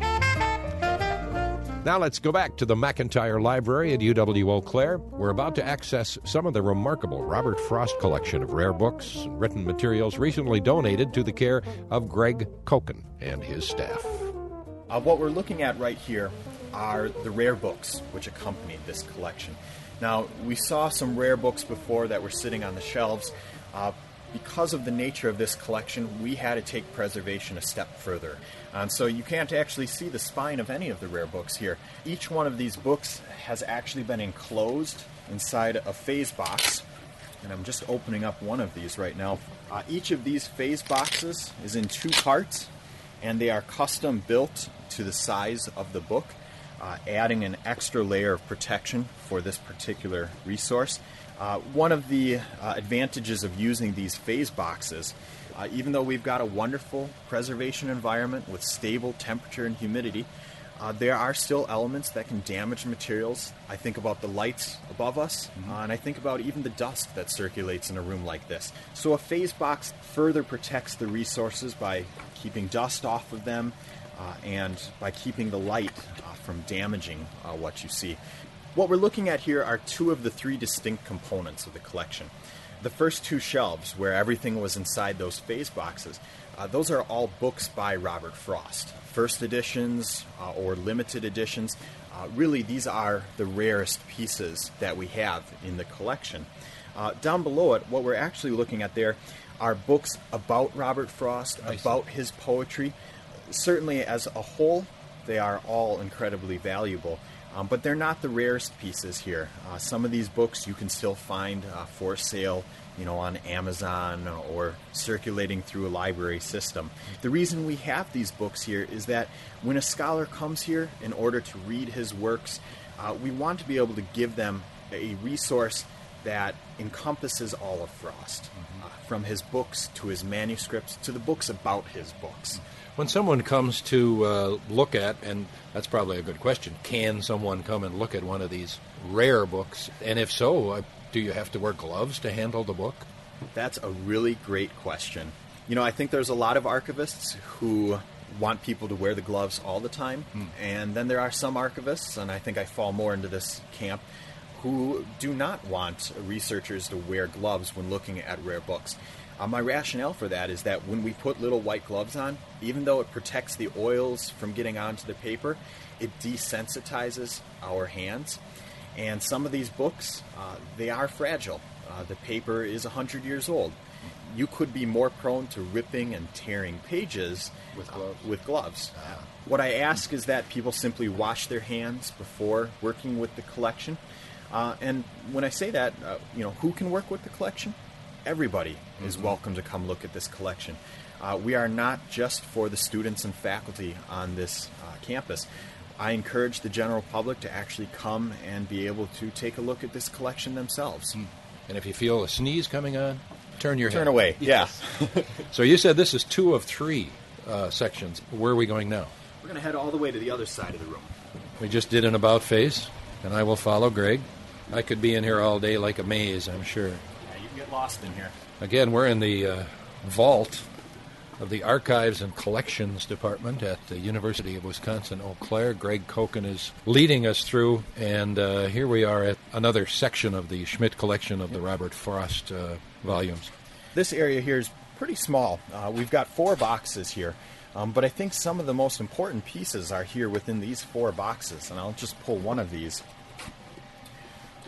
Speaker 9: Now let's go back to the McIntyre Library at U W Eau Claire. We're about to access some of the remarkable Robert Frost collection of rare books and written materials recently donated to the care of Greg Koken and his staff.
Speaker 8: Uh, what we're looking at right here are the rare books which accompanied this collection. Now, we saw some rare books before that were sitting on the shelves. Uh, because of the nature of this collection, we had to take preservation a step further. And so you can't actually see the spine of any of the rare books here. Each one of these books has actually been enclosed inside a phase box. And I'm just opening up one of these right now. Uh, each of these phase boxes is in two parts, and they are custom built to the size of the book. Uh, adding an extra layer of protection for this particular resource. Uh, one of the uh, advantages of using these phase boxes, uh, even though we've got a wonderful preservation environment with stable temperature and humidity, uh, there are still elements that can damage materials. I think about the lights above us, mm-hmm. uh, and I think about even the dust that circulates in a room like this. So a phase box further protects the resources by keeping dust off of them, Uh, and by keeping the light uh, from damaging uh, what you see. What we're looking at here are two of the three distinct components of the collection. The first two shelves, where everything was inside those phase boxes, uh, those are all books by Robert Frost. First editions uh, or limited editions. Uh, really, these are the rarest pieces that we have in the collection. Uh, down below it, what we're actually looking at there are books about Robert Frost, about his poetry. Certainly, as a whole, they are all incredibly valuable, um, but they're not the rarest pieces here. Uh, some of these books you can still find uh, for sale, you know, on Amazon or circulating through a library system. The reason we have these books here is that when a scholar comes here in order to read his works, uh, we want to be able to give them a resource that encompasses all of Frost, mm-hmm. uh, from his books to his manuscripts to the books about his books.
Speaker 9: When someone comes to uh, look at, and that's probably a good question, can someone come and look at one of these rare books? And if so, uh, do you have to wear gloves to handle the book?
Speaker 8: That's a really great question. You know, I think there's a lot of archivists who want people to wear the gloves all the time. Hmm. And then there are some archivists, and I think I fall more into this camp, who do not want researchers to wear gloves when looking at rare books. Uh, my rationale for that is that when we put little white gloves on, even though it protects the oils from getting onto the paper, it desensitizes our hands. And some of these books, uh, they are fragile. Uh, the paper is one hundred years old. You could be more prone to ripping and tearing pages
Speaker 9: with gloves.
Speaker 8: Uh, with gloves. Uh, what I ask is that people simply wash their hands before working with the collection. Uh, and when I say that, uh, you know, who can work with the collection? Everybody mm-hmm. is welcome to come look at this collection. Uh, we are not just for the students and faculty on this uh, campus. I encourage the general public to actually come and be able to take a look at this collection themselves.
Speaker 9: Mm. And if you feel a sneeze coming on, turn your
Speaker 8: turn
Speaker 9: head.
Speaker 8: away.
Speaker 9: Yes. Yeah. So you said this is two of three uh, sections. Where are we going now?
Speaker 8: We're going to head all the way to the other side of the room.
Speaker 9: We just did an about face, and I will follow Greg. I could be in here all day like a maze, I'm sure.
Speaker 8: Yeah, you can get lost in here.
Speaker 9: Again, we're in the uh, vault of the Archives and Collections Department at the University of Wisconsin-Eau Claire. Greg Koken is leading us through, and uh, here we are at another section of the Schmidt collection of the Robert Frost uh, volumes.
Speaker 8: This area here is pretty small. Uh, we've got four boxes here, um, but I think some of the most important pieces are here within these four boxes, and I'll just pull one of these.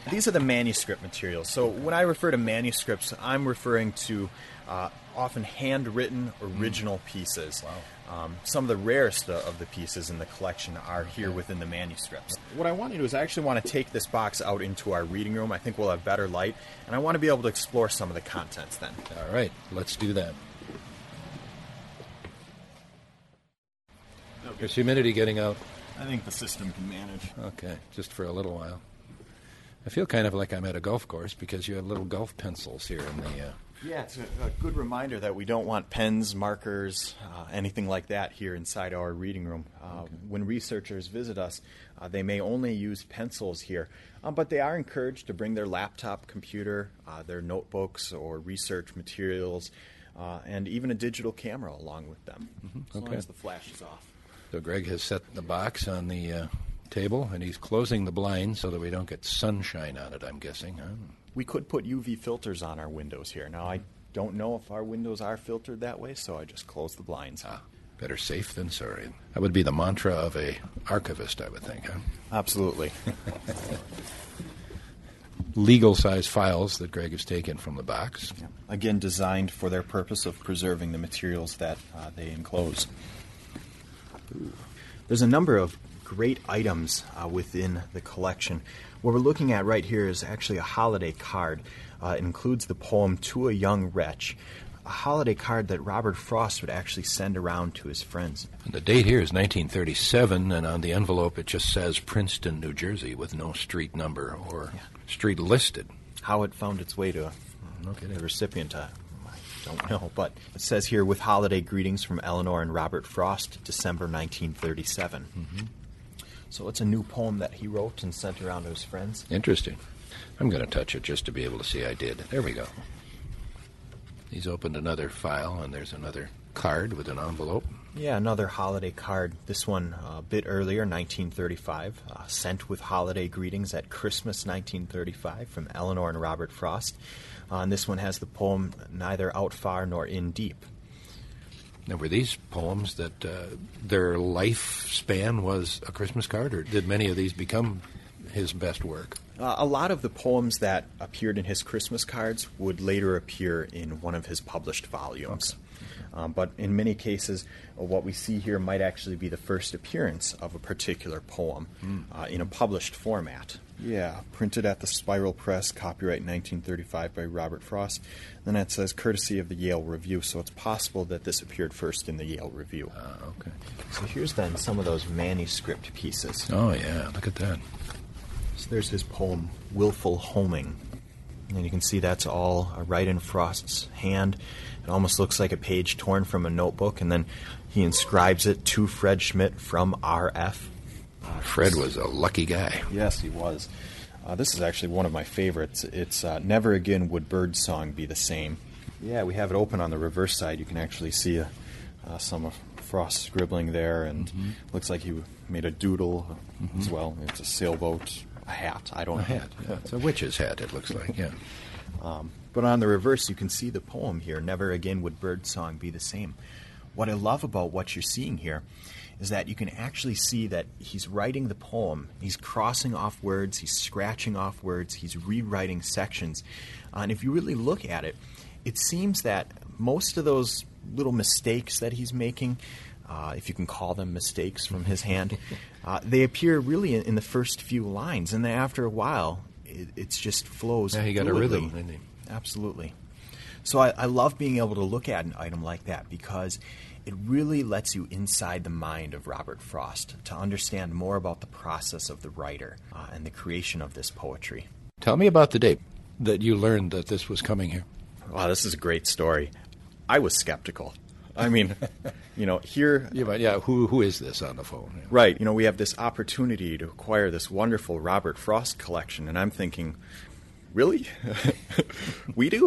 Speaker 8: These are the manuscript materials. So when I refer to manuscripts, I'm referring to uh, often handwritten original mm. pieces.
Speaker 9: Wow.
Speaker 8: Um, some of the rarest of the pieces in the collection are here within the manuscripts. What I want to do is I actually want to take this box out into our reading room. I think we'll have better light, and I want to be able to explore some of the contents then.
Speaker 9: All right, let's do that. Okay. Is humidity getting out?
Speaker 8: I think the system can manage.
Speaker 9: Okay, just for a little while. I feel kind of like I'm at a golf course because you have little golf pencils here in the... Uh,
Speaker 8: Yeah, it's a, a good reminder that we don't want pens, markers, uh, anything like that here inside our reading room. Uh, okay. When researchers visit us, uh, they may only use pencils here, uh, but they are encouraged to bring their laptop computer, uh, their notebooks or research materials, uh, and even a digital camera along with them, mm-hmm. as
Speaker 9: okay.
Speaker 8: long as the flash is off.
Speaker 9: So Greg has set the box on the uh, table, and he's closing the blinds so that we don't get sunshine on it, I'm guessing, huh?
Speaker 8: We could put U V filters on our windows here. Now, I don't know if our windows are filtered that way, so I just close the blinds.
Speaker 9: Ah, better safe than sorry. That would be the mantra of a archivist, I would think, huh?
Speaker 8: Absolutely.
Speaker 9: Legal-size files that Greg has taken from the box.
Speaker 8: Yeah. Again, designed for their purpose of preserving the materials that uh, they enclose. Ooh. There's a number of great items uh, within the collection. What we're looking at right here is actually a holiday card. Uh, it includes the poem To a Young Wretch, a holiday card that Robert Frost would actually send around to his friends.
Speaker 9: And the date here is nineteen thirty-seven, and on the envelope it just says Princeton, New Jersey, with no street number or yeah. street listed.
Speaker 8: How it found its way to okay, the recipient, uh, I don't know, but it says here, with holiday greetings from Eleanor and Robert Frost, December nineteen thirty-seven. Mm-hmm. So it's a new poem that he wrote and sent around to his friends.
Speaker 9: Interesting. I'm going to touch it just to be able to see I did. There we go. He's opened another file, and there's another card with an envelope.
Speaker 8: Yeah, another holiday card. This one uh, a bit earlier, nineteen thirty-five. Uh, sent with holiday greetings at Christmas nineteen thirty-five from Eleanor and Robert Frost. Uh, and this one has the poem Neither Out Far Nor In Deep.
Speaker 9: Now, were these poems that uh, their lifespan was a Christmas card, or did many of these become his best work?
Speaker 8: Uh, a lot of the poems that appeared in his Christmas cards would later appear in one of his published volumes. Okay. Um, but in many cases, uh, what we see here might actually be the first appearance of a particular poem mm. uh, in a published format. Yeah, printed at the Spiral Press, copyright nineteen thirty-five by Robert Frost. Then it says courtesy of the Yale Review, so it's possible that this appeared first in the Yale Review.
Speaker 9: Uh, okay.
Speaker 8: So here's then some of those manuscript pieces.
Speaker 9: Oh, yeah, look at that.
Speaker 8: So there's his poem, Willful Homing. And you can see that's all uh, right in Frost's hand. It almost looks like a page torn from a notebook, and then he inscribes it to Fred Schmidt from R F.
Speaker 9: Uh, Fred was a lucky guy.
Speaker 8: Yes, he was. Uh, this is actually one of my favorites. It's uh, Never Again Would Birdsong Be the Same. Yeah, we have it open on the reverse side. You can actually see uh, uh, some of Frost's scribbling there, and mm-hmm. looks like he made a doodle mm-hmm. as well. It's a sailboat, a hat. I don't
Speaker 9: a
Speaker 8: know.
Speaker 9: hat. Yeah. It's a witch's hat, it looks like, yeah.
Speaker 8: um, but on the reverse, you can see the poem here, Never Again Would Birdsong Be the Same. What I love about what you're seeing here is that you can actually see that he's writing the poem, he's crossing off words, he's scratching off words, he's rewriting sections. Uh, and if you really look at it, it seems that most of those little mistakes that he's making, uh, if you can call them mistakes from his hand, uh, they appear really in, in the first few lines. And then after a while, it it's just flows
Speaker 9: Yeah, he got
Speaker 8: fluidly.
Speaker 9: a rhythm, didn't he?
Speaker 8: Absolutely. So I, I love being able to look at an item like that because it really lets you inside the mind of Robert Frost to understand more about the process of the writer uh, and the creation of this poetry.
Speaker 9: Tell me about the date that you learned that this was coming here.
Speaker 8: Wow, this is a great story. I was skeptical. I mean, you know, here...
Speaker 9: Yeah, but yeah, who who is this on the phone? Yeah.
Speaker 8: Right. You know, we have this opportunity to acquire this wonderful Robert Frost collection, and I'm thinking, really? We do?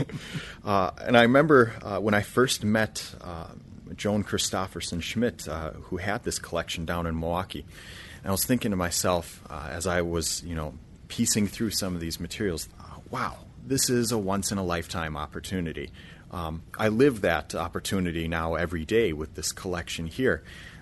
Speaker 8: uh, and I remember uh, when I first met uh, Joan Christopherson Schmidt, uh, who had this collection down in Milwaukee, and I was thinking to myself uh, as I was, you know, piecing through some of these materials, uh, wow, this is a once-in-a-lifetime opportunity. Um, I live that opportunity now every day with this collection here.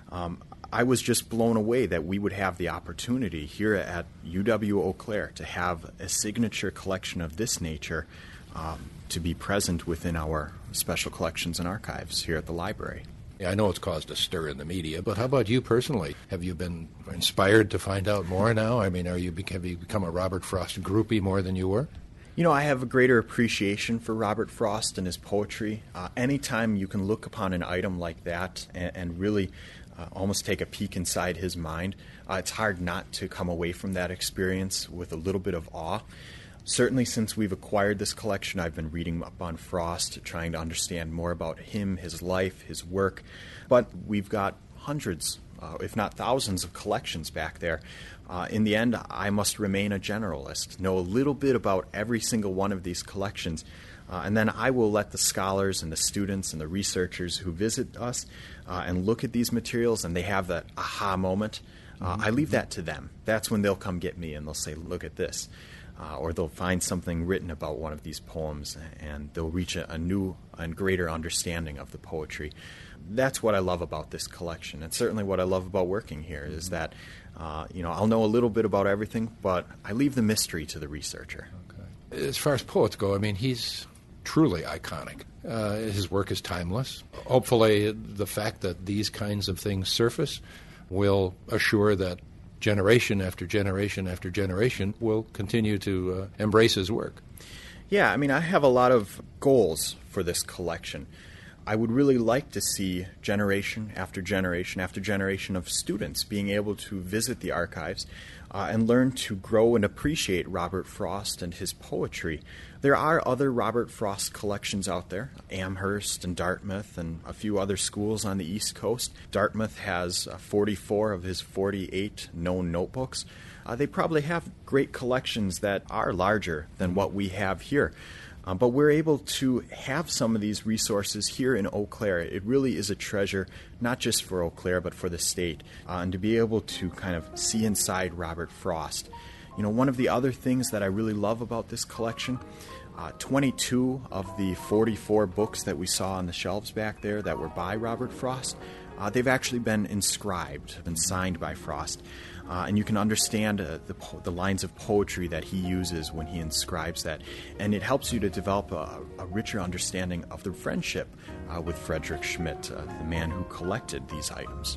Speaker 8: Um, I was just blown away that we would have the opportunity here at U W Eau Claire to have a signature collection of this nature um, to be present within our special collections and archives here at the library.
Speaker 9: Yeah, I know it's caused a stir in the media, but how about you personally? Have you been inspired to find out more now? I mean, are you have you become a Robert Frost groupie more than you were?
Speaker 8: You know, I have a greater appreciation for Robert Frost and his poetry. Uh, anytime you can look upon an item like that and, and really uh, almost take a peek inside his mind, uh, it's hard not to come away from that experience with a little bit of awe. Certainly since we've acquired this collection, I've been reading up on Frost, trying to understand more about him, his life, his work. But we've got hundreds, uh, if not thousands, of collections back there. Uh, in the end, I must remain a generalist, know a little bit about every single one of these collections, uh, and then I will let the scholars and the students and the researchers who visit us uh, and look at these materials and they have that aha moment. Uh, I leave that to them. That's when they'll come get me and they'll say, look at this. Uh, or they'll find something written about one of these poems and they'll reach a, a new and greater understanding of the poetry. That's what I love about this collection, and certainly what I love about working here is that uh, you know, I'll know a little bit about everything, but I leave the mystery to the researcher.
Speaker 9: Okay. As far as poets go, I mean, he's truly iconic. Uh, his work is timeless. Hopefully the fact that these kinds of things surface will assure that generation after generation after generation will continue to uh, embrace his work.
Speaker 8: Yeah, I mean, I have a lot of goals for this collection. I would really like to see generation after generation after generation of students being able to visit the archives uh, and learn to grow and appreciate Robert Frost and his poetry. There are other Robert Frost collections out there, Amherst and Dartmouth and a few other schools on the East Coast. Dartmouth has uh, forty-four of his forty-eight known notebooks. Uh, they probably have great collections that are larger than what we have here. Uh, but we're able to have some of these resources here in Eau Claire. It really is a treasure, not just for Eau Claire, but for the state. Uh, and to be able to kind of see inside Robert Frost. You know, one of the other things that I really love about this collection, uh, twenty-two of the forty-four books that we saw on the shelves back there that were by Robert Frost, uh, they've actually been inscribed, been signed by Frost. Uh, and you can understand uh, the, po- the lines of poetry that he uses when he inscribes that. And it helps you to develop a, a richer understanding of the friendship uh, with Frederick Schmidt, uh, the man who collected these items.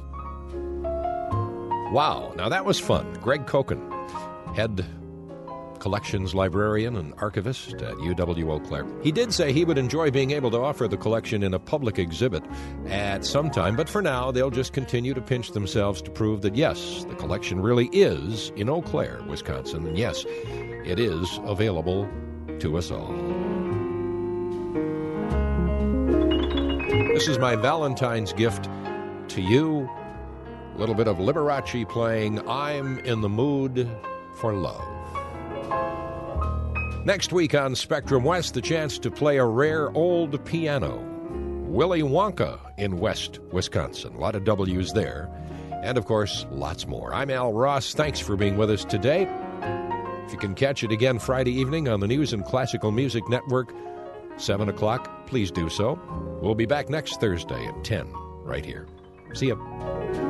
Speaker 9: Wow, now that was fun. Greg Koken, head collections librarian and archivist at U W Eau Claire. He did say he would enjoy being able to offer the collection in a public exhibit at some time, but for now they'll just continue to pinch themselves to prove that yes, the collection really is in Eau Claire, Wisconsin, and yes, it is available to us all. This is my Valentine's gift to you. A little bit of Liberace playing I'm in the Mood for Love. Next week on Spectrum West, the chance to play a rare old piano. Willy Wonka in West Wisconsin. A lot of W's there. And, of course, lots more. I'm Al Ross. Thanks for being with us today. If you can catch it again Friday evening on the News and Classical Music Network, seven o'clock, please do so. We'll be back next Thursday at ten, right here. See ya.